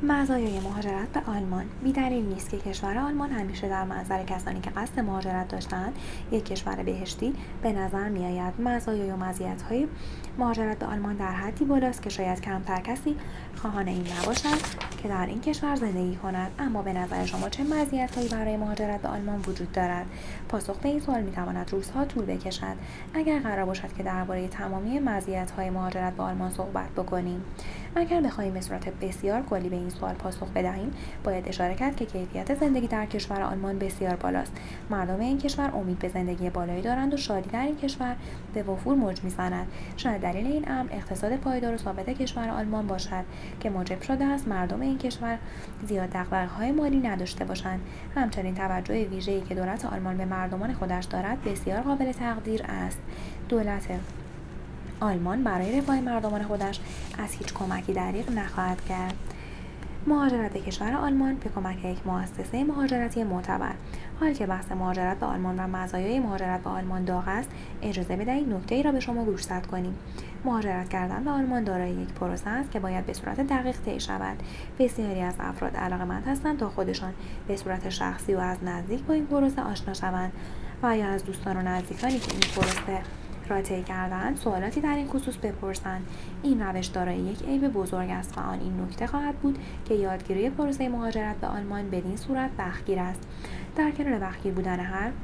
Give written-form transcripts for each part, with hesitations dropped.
مزایای مهاجرت به آلمان. بی‌دلیل نیست که کشور آلمان همیشه در منظر کسانی که قصد مهاجرت داشته‌اند یک کشور بهشتی به نظر می‌آید. مزایای و مزیت‌های مهاجرت به آلمان در حدی بالاست که شاید کمتر کسی خواهان این نباشد که در این کشور زندگی کند. اما به نظر شما چه مزیت‌هایی برای مهاجرت به آلمان وجود دارد؟ پاسخ به این سوال می‌تواند روزها طول بکشد. اگر قرار باشد که درباره تمامی مزیت‌های مهاجرت به آلمان صحبت بکنیم، اگر بخواهیم به صورت بسیار کلی به این سوال پاسخ بدهیم، باید اشاره کرد که کیفیت زندگی در کشور آلمان بسیار بالاست. مردم این کشور امید به زندگی بالایی دارند و شادی در این کشور به وفور موج می‌زند. شاید دلیل این امر اقتصاد پایدار و ثابت کشور آلمان باشد که موجب شده است مردم این کشور زیاد دغدغه‌های مالی نداشته باشند. همچنین توجه ویژه‌ای که دولت آلمان به مردمان خودش دارد بسیار قابل تقدیر است. دولت آلمان برای رفاه مردمان خودش از هیچ کمکی دریغ نخواهد کرد. مهاجرت به کشور آلمان به کمک یک مؤسسه مهاجرتی معتبر. حال که بحث مهاجرت به آلمان و مزایای مهاجرت به آلمان داغ است، اجازه بدهید نکته‌ای را به شما گوشزد کنیم. مهاجرت کردن به آلمان دارای یک پروسه است که باید به صورت دقیق طی شود. بسیاری از افراد علاقه‌مند هستند تا خودشان به صورت شخصی و از نزدیک با این پروسه آشنا شوند و یا از دوستان و نزدیکانی که این پروسه را طی کرده‌اند سوالاتی در این خصوص بپرسند. این روش دارای یک عیب بزرگ است و آن این نکته خواهد بود که یادگیری پروسه مهاجرت به آلمان بدین صورت وقتگیر است. در کنار وقتگیر بودن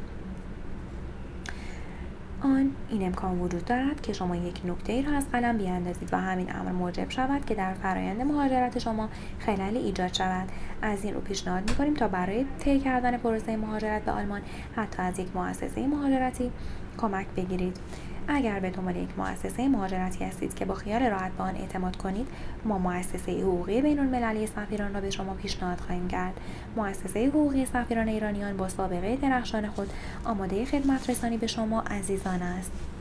این امکان وجود دارد که شما یک نکته‌ای را از قلم بیاندازید و همین امر موجب شود که در فرایند مهاجرت شما خللی ایجاد شود. از این رو پیشنهاد می‌کنیم تا برای طی کردن پروسه مهاجرت به آلمان حتی از یک مؤسسه مهاجرتی کمک بگیرید. اگر به دنبال یک مؤسسه مهاجرتی هستید که با خیال راحت به آن اعتماد کنید، ما مؤسسه حقوقی بین‌المللی سفیران را به شما پیشنهاد خواهیم کرد. مؤسسه حقوقی سفیران ایرانیان با سابقه درخشان خود آماده خدمت رسانی به شما عزیزان است.